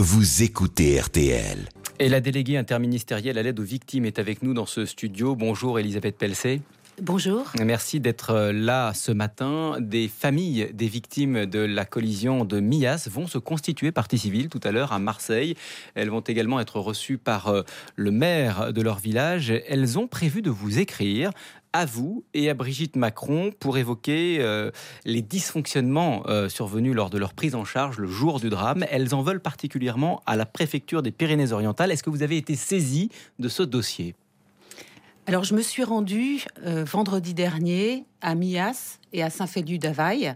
vous écoutez RTL. Et la déléguée interministérielle à l'aide aux victimes est avec nous dans ce studio. Bonjour Elisabeth Pelcet. Bonjour. Merci d'être là ce matin. Des familles des victimes de la collision de Millas vont se constituer partie civile tout à l'heure à Marseille. Elles vont également être reçues par le maire de leur village. Elles ont prévu de vous écrire, à vous et à Brigitte Macron, pour évoquer les dysfonctionnements survenus lors de leur prise en charge le jour du drame. Elles en veulent particulièrement à la préfecture des Pyrénées-Orientales. Est-ce que vous avez été saisie de ce dossier ? Alors, je me suis rendue vendredi dernier à Millas et à Saint-Féliu-d'Availle.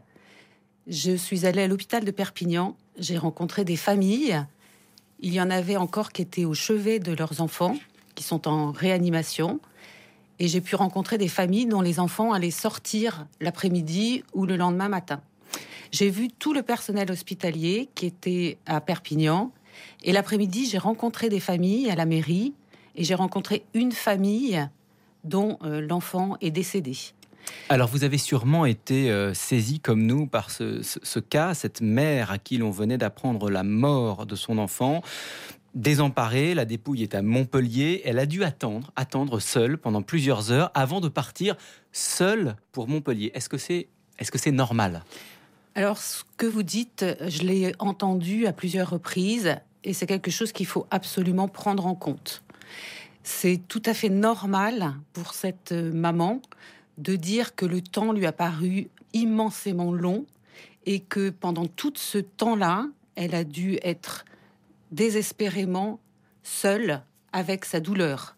Je suis allée à l'hôpital de Perpignan. J'ai rencontré des familles. Il y en avait encore qui étaient au chevet de leurs enfants, qui sont en réanimation. Et j'ai pu rencontrer des familles dont les enfants allaient sortir l'après-midi ou le lendemain matin. J'ai vu tout le personnel hospitalier qui était à Perpignan. Et l'après-midi, j'ai rencontré des familles à la mairie. Et j'ai rencontré une famille dont l'enfant est décédé. Alors vous avez sûrement été saisi comme nous par ce cas, cette mère à qui l'on venait d'apprendre la mort de son enfant. Désemparée, la dépouille est à Montpellier. Elle a dû attendre seule pendant plusieurs heures avant de partir seule pour Montpellier. Est-ce que c'est normal ? Alors, ce que vous dites, je l'ai entendu à plusieurs reprises et c'est quelque chose qu'il faut absolument prendre en compte. C'est tout à fait normal pour cette maman de dire que le temps lui a paru immensément long et que pendant tout ce temps-là, elle a dû être désespérément seule avec sa douleur.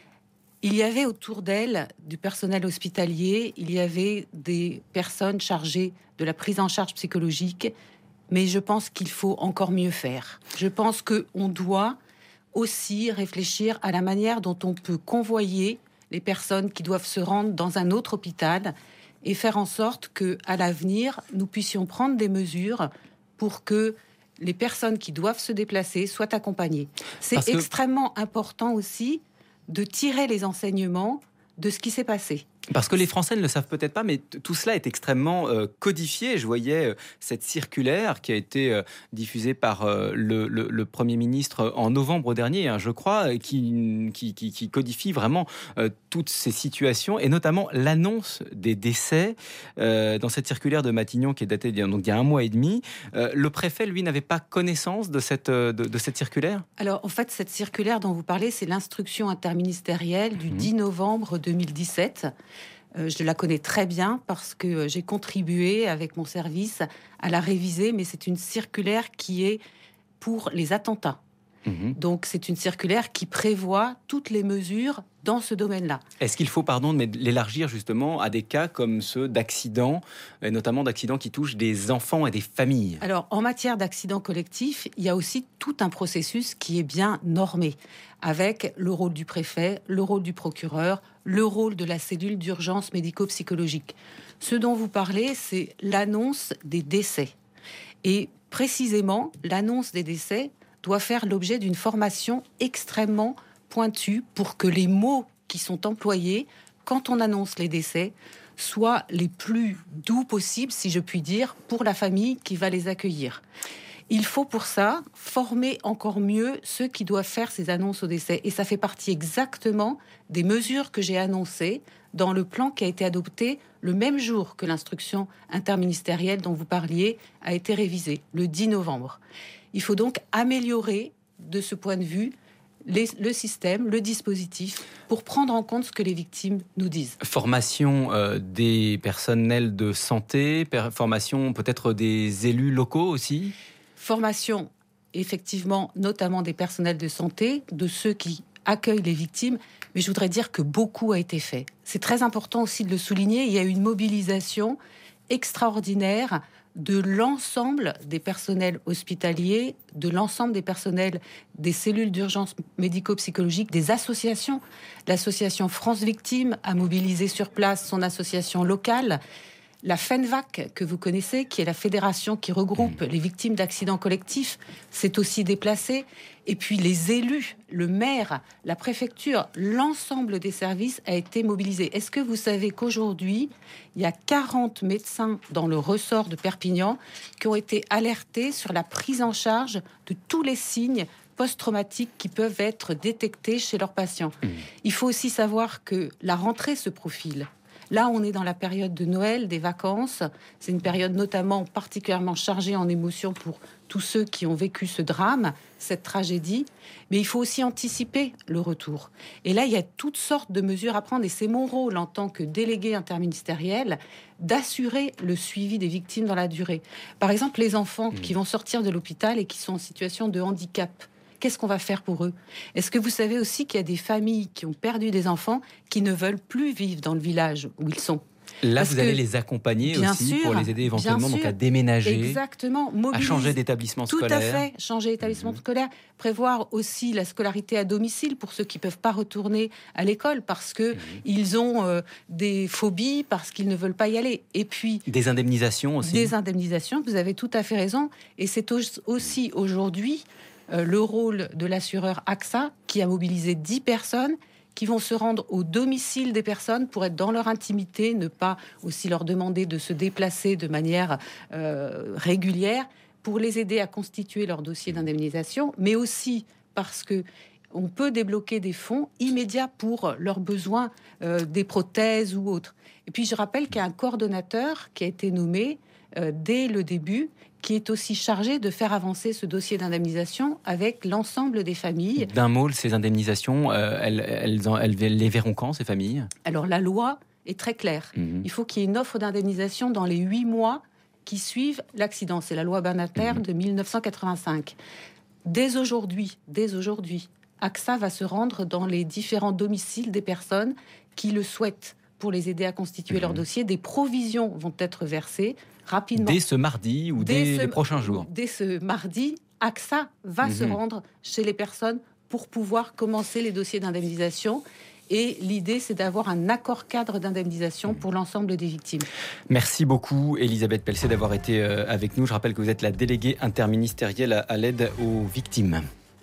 Il y avait autour d'elle du personnel hospitalier, il y avait des personnes chargées de la prise en charge psychologique, mais je pense qu'il faut encore mieux faire. Je pense qu'on doit aussi réfléchir à la manière dont on peut convoyer les personnes qui doivent se rendre dans un autre hôpital et faire en sorte qu'à l'avenir, nous puissions prendre des mesures pour que les personnes qui doivent se déplacer soient accompagnées. C'est extrêmement important aussi de tirer les enseignements de ce qui s'est passé. Parce que les Français ne le savent peut-être pas, mais tout cela est extrêmement codifié. Je voyais cette circulaire qui a été diffusée par le Premier ministre en novembre dernier, je crois, qui codifie vraiment toutes ces situations, et notamment l'annonce des décès. Dans cette circulaire de Matignon qui est datée d'il y a un mois et demi, le préfet, lui, n'avait pas connaissance de cette circulaire ? Alors, en fait, cette circulaire dont vous parlez, c'est l'instruction interministérielle du 10 novembre 2017. Je la connais très bien parce que j'ai contribué avec mon service à la réviser, mais c'est une circulaire qui est pour les attentats. Donc c'est une circulaire qui prévoit toutes les mesures dans ce domaine-là. Est-ce qu'il faut, l'élargir justement à des cas comme ceux d'accidents, et notamment d'accidents qui touchent des enfants et des familles ? Alors, en matière d'accidents collectifs, il y a aussi tout un processus qui est bien normé, avec le rôle du préfet, le rôle du procureur, le rôle de la cellule d'urgence médico-psychologique. Ce dont vous parlez, c'est l'annonce des décès. Et précisément, l'annonce des décès doit faire l'objet d'une formation extrêmement pointue pour que les mots qui sont employés quand on annonce les décès soient les plus doux possibles, si je puis dire, pour la famille qui va les accueillir. Il faut pour ça former encore mieux ceux qui doivent faire ces annonces au décès. Et ça fait partie exactement des mesures que j'ai annoncées dans le plan qui a été adopté le même jour que l'instruction interministérielle dont vous parliez a été révisée, le 10 novembre. Il faut donc améliorer, de ce point de vue, le système, le dispositif, pour prendre en compte ce que les victimes nous disent. Formation des personnels de santé, formation peut-être des élus locaux aussi ? Formation, effectivement, notamment des personnels de santé, de ceux qui accueillent les victimes, mais je voudrais dire que beaucoup a été fait. C'est très important aussi de le souligner, il y a eu une mobilisation extraordinaire de l'ensemble des personnels hospitaliers, de l'ensemble des personnels des cellules d'urgence médico-psychologique, des associations. L'association France Victimes a mobilisé sur place son association locale. La FENVAC, que vous connaissez, qui est la fédération qui regroupe les victimes d'accidents collectifs, s'est aussi déplacée. Et puis les élus, le maire, la préfecture, l'ensemble des services a été mobilisé. Est-ce que vous savez qu'aujourd'hui, il y a 40 médecins dans le ressort de Perpignan qui ont été alertés sur la prise en charge de tous les signes post-traumatiques qui peuvent être détectés chez leurs patients. Il faut aussi savoir que la rentrée se profile. Là, on est dans la période de Noël, des vacances. C'est une période notamment particulièrement chargée en émotions pour tous ceux qui ont vécu ce drame, cette tragédie. Mais il faut aussi anticiper le retour. Et là, il y a toutes sortes de mesures à prendre. Et c'est mon rôle en tant que délégué interministériel d'assurer le suivi des victimes dans la durée. Par exemple, les enfants qui vont sortir de l'hôpital et qui sont en situation de handicap. Qu'est-ce qu'on va faire pour eux? Est-ce que vous savez aussi qu'il y a des familles qui ont perdu des enfants qui ne veulent plus vivre dans le village où ils sont? Là, vous allez les accompagner aussi pour les aider éventuellement donc à déménager, exactement, à changer d'établissement scolaire. Tout à fait, changer d'établissement scolaire, prévoir aussi la scolarité à domicile pour ceux qui ne peuvent pas retourner à l'école parce qu'ils ont des phobies, parce qu'ils ne veulent pas y aller. Et puis des indemnisations aussi. Des indemnisations, vous avez tout à fait raison. Et c'est aussi aujourd'hui le rôle de l'assureur AXA qui a mobilisé 10 personnes qui vont se rendre au domicile des personnes pour être dans leur intimité, ne pas aussi leur demander de se déplacer de manière régulière, pour les aider à constituer leur dossier d'indemnisation, mais aussi parce que on peut débloquer des fonds immédiats pour leurs besoins, des prothèses ou autres. Et puis je rappelle qu'il y a un coordonnateur qui a été nommé dès le début, qui est aussi chargé de faire avancer ce dossier d'indemnisation avec l'ensemble des familles. D'un mot, ces indemnisations, elles les verront quand, ces familles? Alors, la loi est très claire. Il faut qu'il y ait une offre d'indemnisation dans les 8 mois qui suivent l'accident. C'est la loi Banater de 1985. Dès aujourd'hui, AXA va se rendre dans les différents domiciles des personnes qui le souhaitent pour les aider à constituer leur dossier. Des provisions vont être versées rapidement. Dès ce mardi ou dès les prochains jours? Dès ce mardi, AXA va se rendre chez les personnes pour pouvoir commencer les dossiers d'indemnisation. Et l'idée, c'est d'avoir un accord cadre d'indemnisation pour l'ensemble des victimes. Merci beaucoup, Elisabeth Pelcet, d'avoir été avec nous. Je rappelle que vous êtes la déléguée interministérielle à l'aide aux victimes.